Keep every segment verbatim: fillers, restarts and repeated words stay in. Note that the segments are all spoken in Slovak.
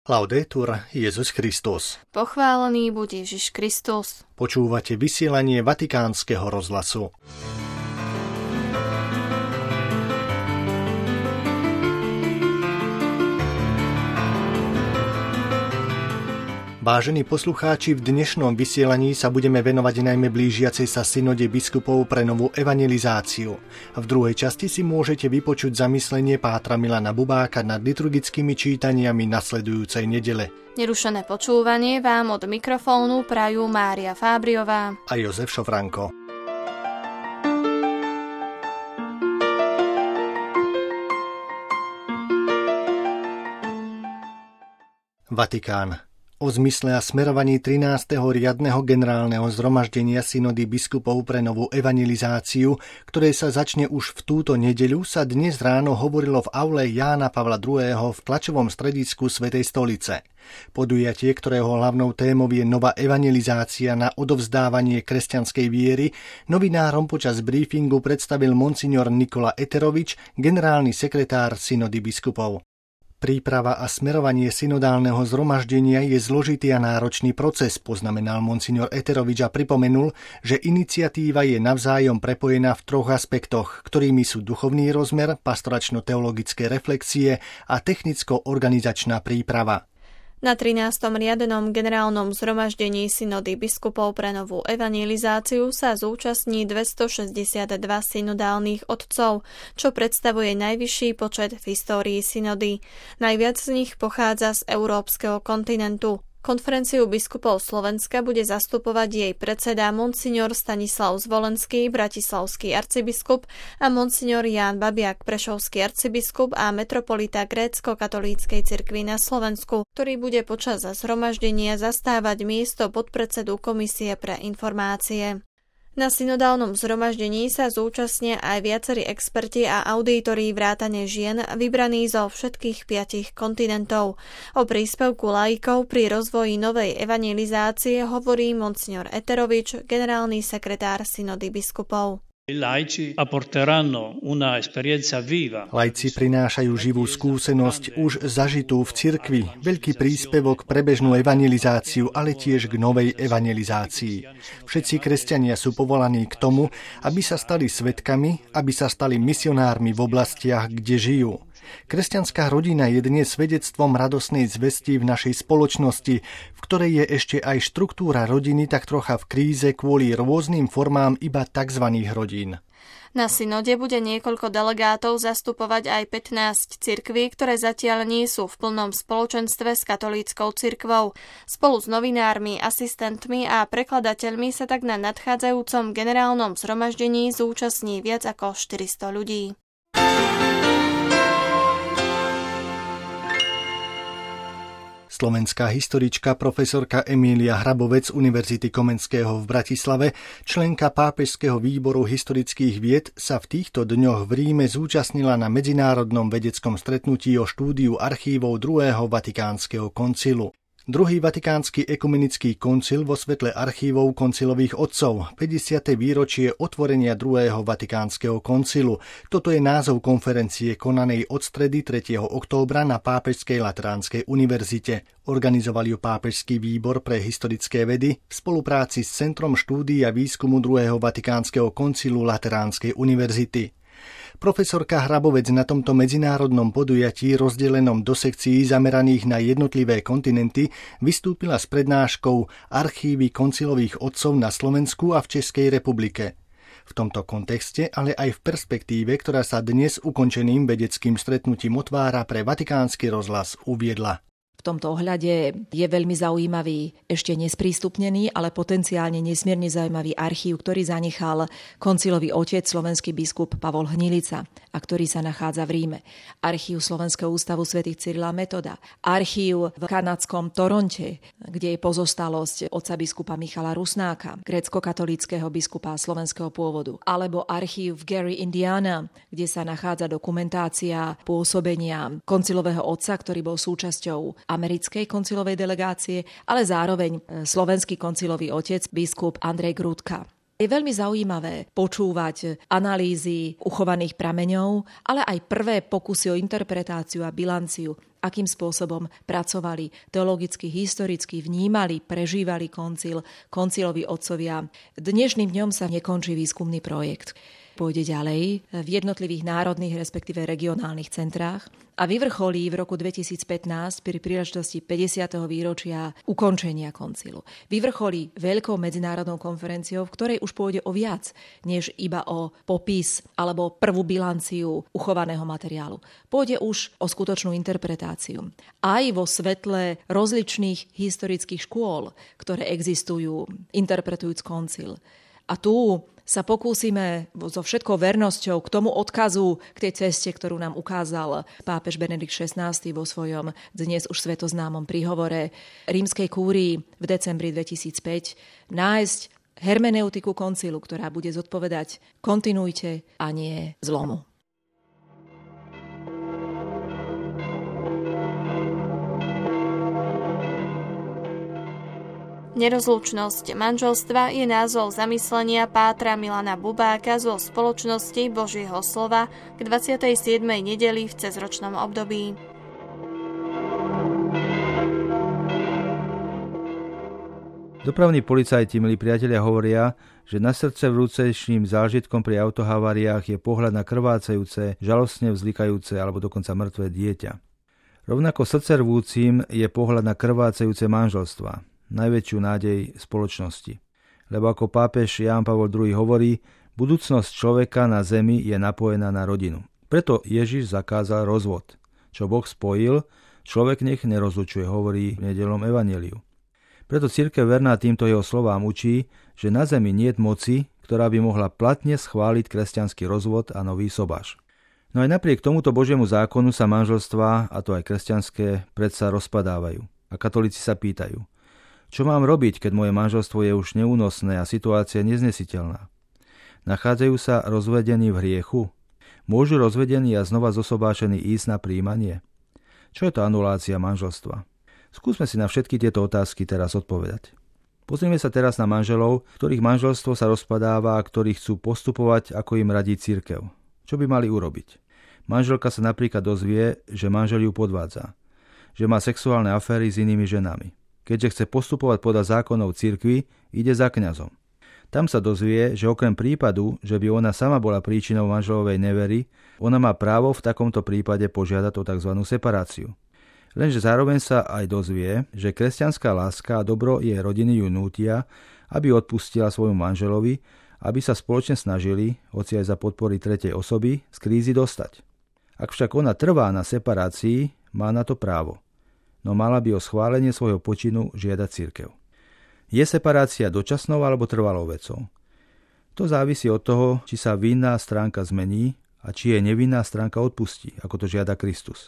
Laudetur Jesus Christus. Pochválený buď Ježiš Kristus. Počúvate vysielanie Vatikánskeho rozhlasu. Vážení poslucháči, v dnešnom vysielaní sa budeme venovať najmä blížiacej sa synode biskupov pre novú evangelizáciu. V druhej časti si môžete vypočuť zamyslenie pátra Milana Bubáka nad liturgickými čítaniami nasledujúcej nedele. Nerušené počúvanie vám od mikrofónu prajú Mária Fábriová a Jozef Šofranko. Vatikán. O zmysle a smerovaní trinásteho riadneho generálneho zhromaždenia synody biskupov pre novú evangelizáciu, ktoré sa začne už v túto nedeľu, sa dnes ráno hovorilo v aule Jána Pavla druhého. v tlačovom stredisku Svätej stolice. Podujatie, ktorého hlavnou témou je nová evangelizácia na odovzdávanie kresťanskej viery, novinárom počas briefingu predstavil monsignor Nikola Eterovič, generálny sekretár synody biskupov. Príprava a smerovanie synodálneho zhromaždenia je zložitý a náročný proces, poznamenal monsignor Eterovič a pripomenul, že iniciatíva je navzájom prepojená v troch aspektoch, ktorými sú duchovný rozmer, pastoračno-teologické reflexie a technicko-organizačná príprava. Na trinástom riadenom generálnom zhromaždení synody biskupov pre novú evangelizáciu sa zúčastní dvestošesťdesiatdva synodálnych otcov, čo predstavuje najvyšší počet v histórii synody. Najviac z nich pochádza z európskeho kontinentu. Konferenciu biskupov Slovenska bude zastupovať jej predseda monsignor Stanislav Zvolenský, bratislavský arcibiskup, a monsignor Ján Babiak, prešovský arcibiskup a metropolita grécko-katolíckej cirkvi na Slovensku, ktorý bude počas zhromaždenia zastávať miesto podpredsedu Komisie pre informácie. Na synodálnom zhromaždení sa zúčastnia aj viacerí experti a audítori vrátane žien vybraní zo všetkých piatich kontinentov. O príspevku laikov pri rozvoji novej evangelizácie hovorí monsignor Eterovič, generálny sekretár synody biskupov. Laici prinášajú živú skúsenosť už zažitú v cirkvi, veľký príspevok pre bežnú evangelizáciu, ale tiež k novej evangelizácii. Všetci kresťania sú povolaní k tomu, aby sa stali svedkami, aby sa stali misionármi v oblastiach, kde žijú. Kresťanská rodina je dnes svedectvom radosnej zvesti v našej spoločnosti, v ktorej je ešte aj štruktúra rodiny tak trocha v kríze kvôli rôznym formám iba tzv. Rodín. Na synode bude niekoľko delegátov zastupovať aj pätnásť cirkví, ktoré zatiaľ nie sú v plnom spoločenstve s katolíckou cirkvou. Spolu s novinármi, asistentmi a prekladateľmi sa tak na nadchádzajúcom generálnom zhromaždení zúčastní viac ako štyristo ľudí. Slovenská historička profesorka Emília Hrabovec z Univerzity Komenského v Bratislave, členka pápežského výboru historických vied, sa v týchto dňoch v Ríme zúčastnila na medzinárodnom vedeckom stretnutí o štúdiu archívov druhého Vatikánskeho koncilu. Druhý Vatikánsky ekumenický koncil vo svetle archívov koncilových otcov, päťdesiate výročie otvorenia druhého Vatikánskeho koncilu. Toto je názov konferencie konanej od stredy tretieho októbra na Pápežskej Lateránskej univerzite. Organizoval ju Pápežský výbor pre historické vedy v spolupráci s Centrom štúdií a výskumu druhého Vatikánskeho koncilu Lateránskej univerzity. Profesorka Hrabovec na tomto medzinárodnom podujatí rozdelenom do sekcií zameraných na jednotlivé kontinenty vystúpila s prednáškou Archívy koncilových otcov na Slovensku a v Českej republike. V tomto kontexte, ale aj v perspektíve, ktorá sa dnes ukončeným vedeckým stretnutím otvára, pre Vatikánsky rozhlas uviedla. V tomto ohľade je veľmi zaujímavý, ešte nesprístupnený, ale potenciálne nesmierne zaujímavý archív, ktorý zanechal koncilový otec, slovenský biskup Pavol Hnilica, a ktorý sa nachádza v Ríme. Archív Slovenského ústavu svätých Cyrila a Metoda. Archív v kanadskom Toronte, kde je pozostalosť otca biskupa Michala Rusnáka, grécko-katolíckeho biskupa slovenského pôvodu. Alebo archív v Gary, Indiana, kde sa nachádza dokumentácia pôsobenia koncilového otca, ktorý bol súčasťou americkej koncilovej delegácie, ale zároveň slovenský koncilový otec, biskup Andrej Grudka. Je veľmi zaujímavé počúvať analýzy uchovaných prameňov, ale aj prvé pokusy o interpretáciu a bilanciu, akým spôsobom pracovali teologicky, historicky, vnímali, prežívali koncil, konciloví otcovia. Dnešným dňom sa nekončí výskumný projekt. Pôjde ďalej v jednotlivých národných, respektíve regionálnych centrách a vyvrcholí v roku dvetisícpätnásť pri príležitosti päťdesiateho výročia ukončenia koncilu. Vyvrcholí veľkou medzinárodnou konferenciou, v ktorej už pôjde o viac, než iba o popis alebo prvú bilanciu uchovaného materiálu. Pôjde už o skutočnú interpretáciu. Aj vo svetle rozličných historických škôl, ktoré existujú, interpretujúc koncil. A tu sa pokúsime so všetkou vernosťou k tomu odkazu, k tej ceste, ktorú nám ukázal pápež Benedikt šestnásty vo svojom dnes už svetoznámom príhovore rímskej kúrii v decembri dvetisícpäť, nájsť hermeneutiku koncilu, ktorá bude zodpovedať kontinuite a nie zlomu. Nerozlučnosť manželstva je názov zamyslenia pátra Milana Bubáka zo Spoločnosti Božieho slova k dvadsiatej siedmej nedeli v cezročnom období. Dopravní policajti, milí priatelia, hovoria, že na srdce vrúcejším zážitkom pri autohaváriách je pohľad na krvácajúce, žalostne vzlikajúce alebo dokonca mŕtve dieťa. Rovnako srdcervúcim je pohľad na krvácajúce manželstva, najväčšiu nádej spoločnosti. Lebo ako pápež Ján Pavol druhý hovorí, budúcnosť človeka na zemi je napojená na rodinu. Preto Ježiš zakázal rozvod. Čo Boh spojil, človek nech nerozlučuje, hovorí v nedeľnom evanjeliu. Preto cirkev verná týmto jeho slovám učí, že na zemi niet moci, ktorá by mohla platne schváliť kresťanský rozvod a nový sobáš. No aj napriek tomuto Božiemu zákonu sa manželstvá, a to aj kresťanské, predsa rozpadávajú. A katolíci sa pýtajú: čo mám robiť, keď moje manželstvo je už neúnosné a situácia neznesiteľná? Nachádzajú sa rozvedení v hriechu? Môžu rozvedení a znova zosobášení ísť na prijímanie? Čo je to anulácia manželstva? Skúsme si na všetky tieto otázky teraz odpovedať. Pozrime sa teraz na manželov, ktorých manželstvo sa rozpadáva a ktorí chcú postupovať, ako im radí cirkev. Čo by mali urobiť? Manželka sa napríklad dozvie, že manžel ju podvádza, že má sexuálne aféry s inými ženami. Keďže chce postupovať podľa zákonov cirkvi, ide za kňazom. Tam sa dozvie, že okrem prípadu, že by ona sama bola príčinou manželovej nevery, ona má právo v takomto prípade požiadať o tzv. Separáciu. Lenže zároveň sa aj dozvie, že kresťanská láska a dobro jej rodiny ju nútia, aby odpustila svojmu manželovi, aby sa spoločne snažili, hoci aj za podpory tretej osoby, z krízy dostať. Ak však ona trvá na separácii, má na to právo. No mala by o schválenie svojho počinu žiadať cirkev. Je separácia dočasnou alebo trvalou vecou? To závisí od toho, či sa vinná stránka zmení a či jej nevinná stránka odpustí, ako to žiada Kristus.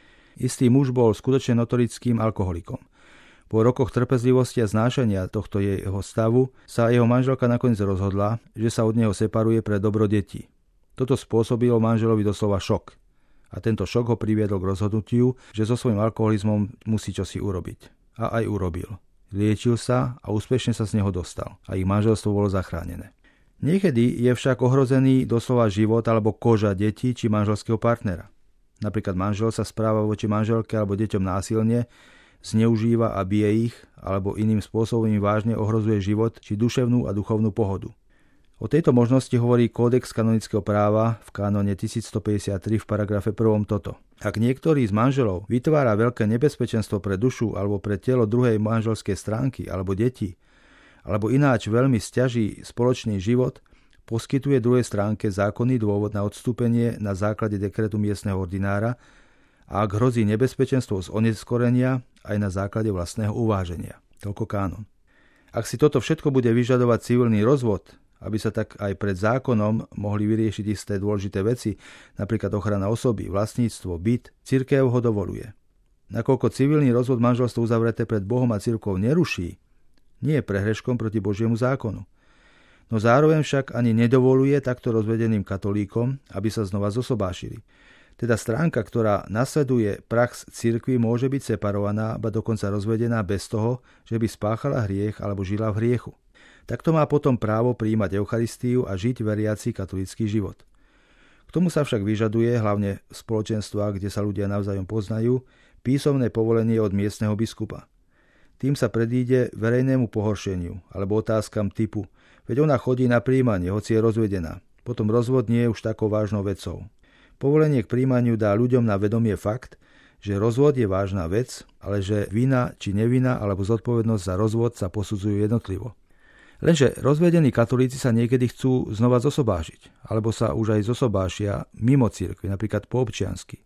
Istý muž bol skutočne notorickým alkoholikom. Po rokoch trpezlivosti a znášania tohto jeho stavu sa jeho manželka nakoniec rozhodla, že sa od neho separuje pre dobro detí. Toto spôsobilo manželovi doslova šok. A tento šok ho priviedol k rozhodnutiu, že so svojím alkoholizmom musí čosi urobiť. A aj urobil. Liečil sa a úspešne sa z neho dostal. A ich manželstvo bolo zachránené. Niekedy je však ohrozený doslova život alebo koža detí či manželského partnera. Napríklad manžel sa správa voči manželke alebo deťom násilne, zneužíva a bije ich, alebo iným spôsobom im vážne ohrozuje život či duševnú a duchovnú pohodu. O tejto možnosti hovorí Kódex kanonického práva v kánone tisícstopäťdesiattri v paragrafe prvom toto. Ak niektorý z manželov vytvára veľké nebezpečenstvo pre dušu alebo pre telo druhej manželskej stránky alebo deti, alebo ináč veľmi sťaží spoločný život, poskytuje druhej stránke zákonný dôvod na odstúpenie na základe dekretu miestneho ordinára a ak hrozí nebezpečenstvo z oneskorenia aj na základe vlastného uváženia. Toľko kánon. Ak si toto všetko bude vyžadovať civilný rozvod, aby sa tak aj pred zákonom mohli vyriešiť isté dôležité veci, napríklad ochrana osoby, vlastníctvo, byt, cirkev ho dovoluje. Nakoľko civilný rozvod manželstva uzavreté pred Bohom a cirkvou neruší, nie je prehreškom proti Božiemu zákonu. No zároveň však ani nedovoluje takto rozvedeným katolíkom, aby sa znova zosobášili. Teda stránka, ktorá nasleduje prax cirkvi, môže byť separovaná, ba dokonca rozvedená bez toho, že by spáchala hriech alebo žila v hriechu. Takto má potom právo prijímať Eucharistiu a žiť veriaci katolícky život. K tomu sa však vyžaduje, hlavne v spoločenstvách, kde sa ľudia navzájom poznajú, písomné povolenie od miestneho biskupa. Tým sa predíde verejnému pohoršeniu alebo otázkam typu: veď ona chodí na prijímanie, hoci je rozvedená. Potom rozvod nie je už takou vážnou vecou. Povolenie k prijímaniu dá ľuďom na vedomie fakt, že rozvod je vážna vec, ale že vina či nevina alebo zodpovednosť za rozvod sa posudzujú jednotlivo. Lenže rozvedení katolíci sa niekedy chcú znova zosobášiť, alebo sa už aj zosobášia mimo cirkvi, napríklad po občiansky.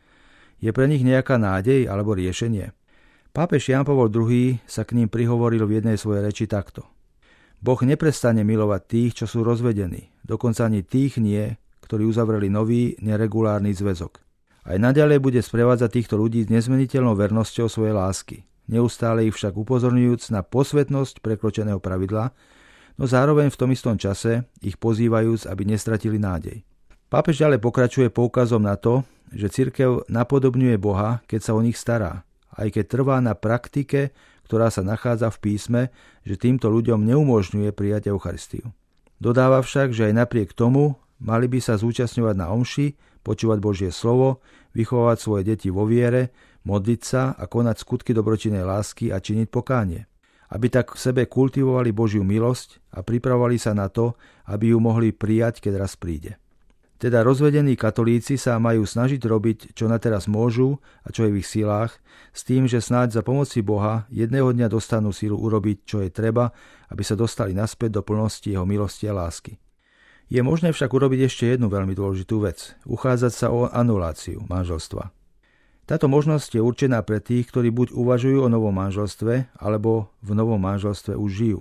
Je pre nich nejaká nádej alebo riešenie? Pápež Ján Pavol druhý sa k ním prihovoril v jednej svojej reči takto: Boh neprestane milovať tých, čo sú rozvedení, dokonca ani tých nie, ktorí uzavreli nový, neregulárny zväzok. Aj naďalej bude sprevádzať týchto ľudí s nezmeniteľnou vernosťou svojej lásky, neustále ich však upozorňujúc na posvetnosť prekročeného pravidla, no zároveň v tom istom čase ich pozývajúc, aby nestratili nádej. Pápež ďalej pokračuje poukazom na to, že cirkev napodobňuje Boha, keď sa o nich stará, aj keď trvá na praktike, ktorá sa nachádza v písme, že týmto ľuďom neumožňuje prijať Eucharistiu. Dodáva však, že aj napriek tomu mali by sa zúčastňovať na omši, počúvať Božie slovo, vychovávať svoje deti vo viere, modliť sa a konať skutky dobročinnej lásky a činiť pokánie. Aby tak v sebe kultivovali Božiu milosť a pripravovali sa na to, aby ju mohli prijať, keď raz príde. Teda rozvedení katolíci sa majú snažiť robiť, čo na teraz môžu a čo je v ich silách, s tým, že snáď za pomoci Boha jedného dňa dostanú silu urobiť, čo je treba, aby sa dostali naspäť do plnosti jeho milosti a lásky. Je možné však urobiť ešte jednu veľmi dôležitú vec. Uchádzať sa o anuláciu manželstva. Táto možnosť je určená pre tých, ktorí buď uvažujú o novom manželstve, alebo v novom manželstve už žijú.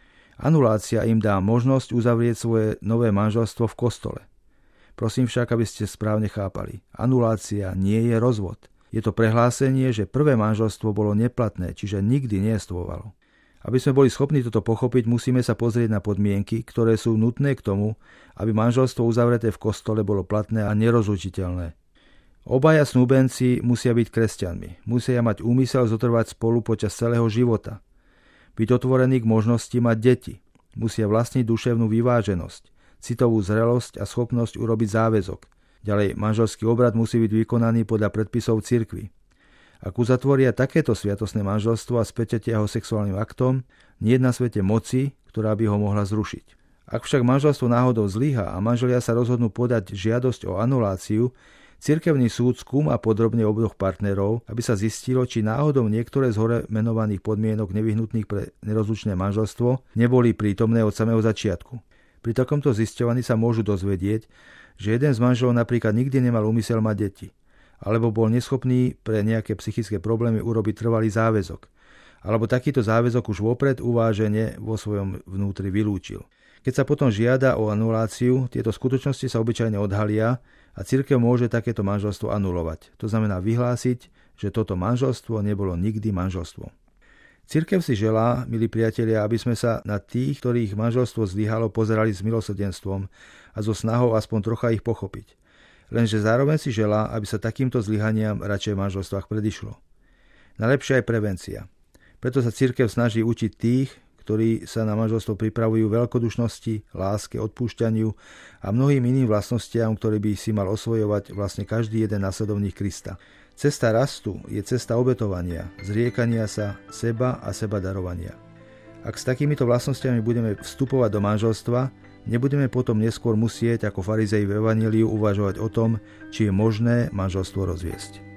Anulácia im dá možnosť uzavrieť svoje nové manželstvo v kostole. Prosím však, aby ste správne chápali. Anulácia nie je rozvod. Je to prehlásenie, že prvé manželstvo bolo neplatné, čiže nikdy nejestvovalo. Aby sme boli schopní toto pochopiť, musíme sa pozrieť na podmienky, ktoré sú nutné k tomu, aby manželstvo uzavreté v kostole bolo platné a nerozlučiteľné. Obaja snúbenci musia byť kresťanmi, musia mať úmysel zotrvať spolu počas celého života, byť otvorení k možnosti mať deti, musia vlastniť duševnú vyváženosť, citovú zrelosť a schopnosť urobiť záväzok. Ďalej, manželský obrad musí byť vykonaný podľa predpisov cirkvi. Ak uzatvoria takéto sviatosné manželstvo a spečatia ho sexuálnym aktom, nie je na svete moci, ktorá by ho mohla zrušiť. Ak však manželstvo náhodou zlyhá a manželia sa rozhodnú podať žiadosť o anuláciu, cirkevný súd skúma podrobne oboch partnerov, aby sa zistilo, či náhodou niektoré z hore menovaných podmienok nevyhnutných pre nerozlučné manželstvo neboli prítomné od samého začiatku. Pri takomto zisťovaní sa môžu dozvedieť, že jeden z manželov napríklad nikdy nemal úmysel mať deti, alebo bol neschopný pre nejaké psychické problémy urobiť trvalý záväzok, alebo takýto záväzok už vopred uvážene vo svojom vnútri vylúčil. Keď sa potom žiada o anuláciu, tieto skutočnosti sa obyčajne odhalia a cirkev môže takéto manželstvo anulovať. To znamená vyhlásiť, že toto manželstvo nebolo nikdy manželstvom. Cirkev si želá, milí priatelia, aby sme sa na tých, ktorých manželstvo zlyhalo, pozerali s milosrdenstvom a so snahou aspoň trocha ich pochopiť. Lenže zároveň si želá, aby sa takýmto zlyhaniam radšej v manželstvách predišlo. Najlepšia je prevencia. Preto sa cirkev snaží učiť tých, ktorí sa na manželstvo pripravujú, veľkodušnosti, láske, odpúšťaniu a mnohým iným vlastnostiam, ktoré by si mal osvojovať vlastne každý jeden nasledovník Krista. Cesta rastu je cesta obetovania, zriekania sa seba a seba darovania. Ak s takýmito vlastnostiami budeme vstupovať do manželstva, nebudeme potom neskôr musieť ako farizei v evanjeliu uvažovať o tom, či je možné manželstvo rozviesť.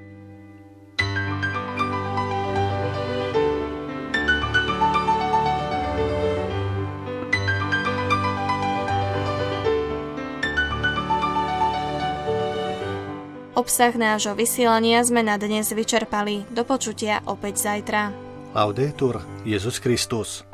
Obsah nášho vysielania sme na dnes vyčerpali. Do počutia opäť zajtra. Laudetur Jesus Christus.